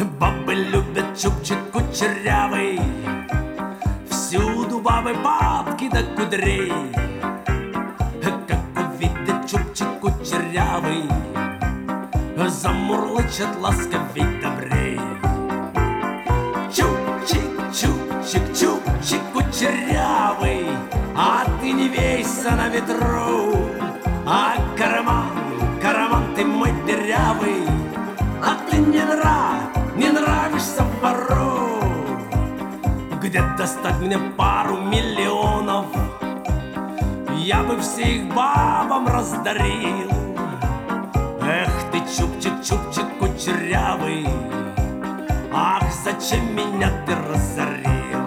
Бабы любят чубчик кучерявый, всюду бабы бабки до кудрей. Как увидят чубчик кучерявый, замурлычат ласковей добрей. Чубчик, чубчик, чубчик кучерявый, а ты не вейся на ветру. А карман ты мой дырявый, а ты не нравишься вору. Где достать мне пару миллионов, я бы всех бабам раздарил. Эх ты, чубчик, чубчик кучерявый, ах, зачем меня ты разорил?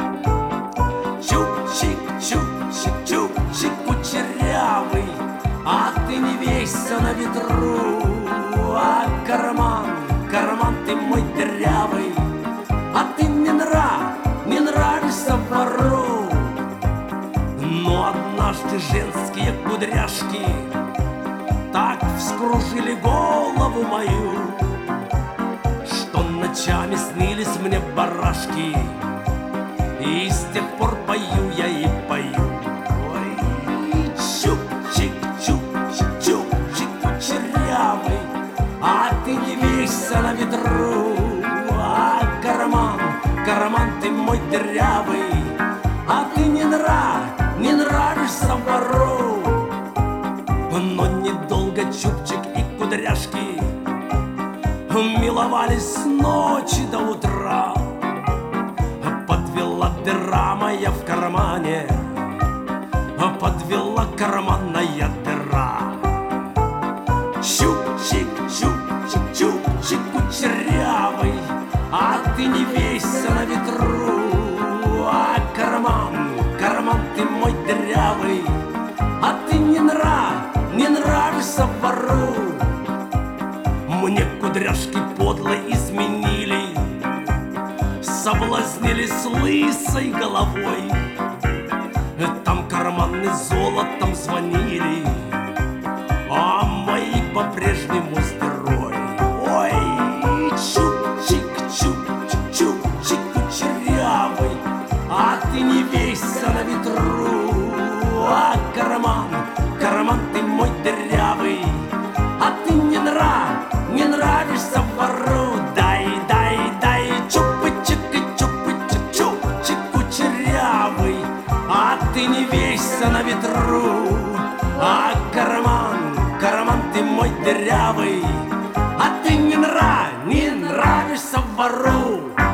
Чубчик, чубчик, чубчик кучерявый, а ты не вейся на ветру. А карман ты мой дырявый, а ты не нравишься вору. Но однажды женские кудряшки так вскружили голову мою, что ночами снились мне барашки, и с тех пор пою я и пою. Ой, чубчик, чубчик, чубчик кучерявый, а ты не вейся на ветру. А карман ты мой дырявый, а ты не нравишься вору. Но недолго чубчик и кудряшки миловались с ночи до утра. Подвела дыра моя в кармане, подвела карманная дыра. Чубчик, чубчик, чубчик кучерявый, а ты не вейся на ветру. А карман ты мой дырявый, а ты не нравишься вору. Мне кудряшки подло изменили, соблазнили с лысой головой. Там карманы золотом звонили, а мои по-прежнему с дырой. Ой, чубчик, чубчик, чубчик кучерявый, а ты не вейся на ветру. А карман ты мой дырявый, а ты не нравишься вору. Дай, чупычик и чупычик, чубчик кучерявый, а ты не вейся на ветру. А карман ты мой дырявый, а ты не нравишься вору.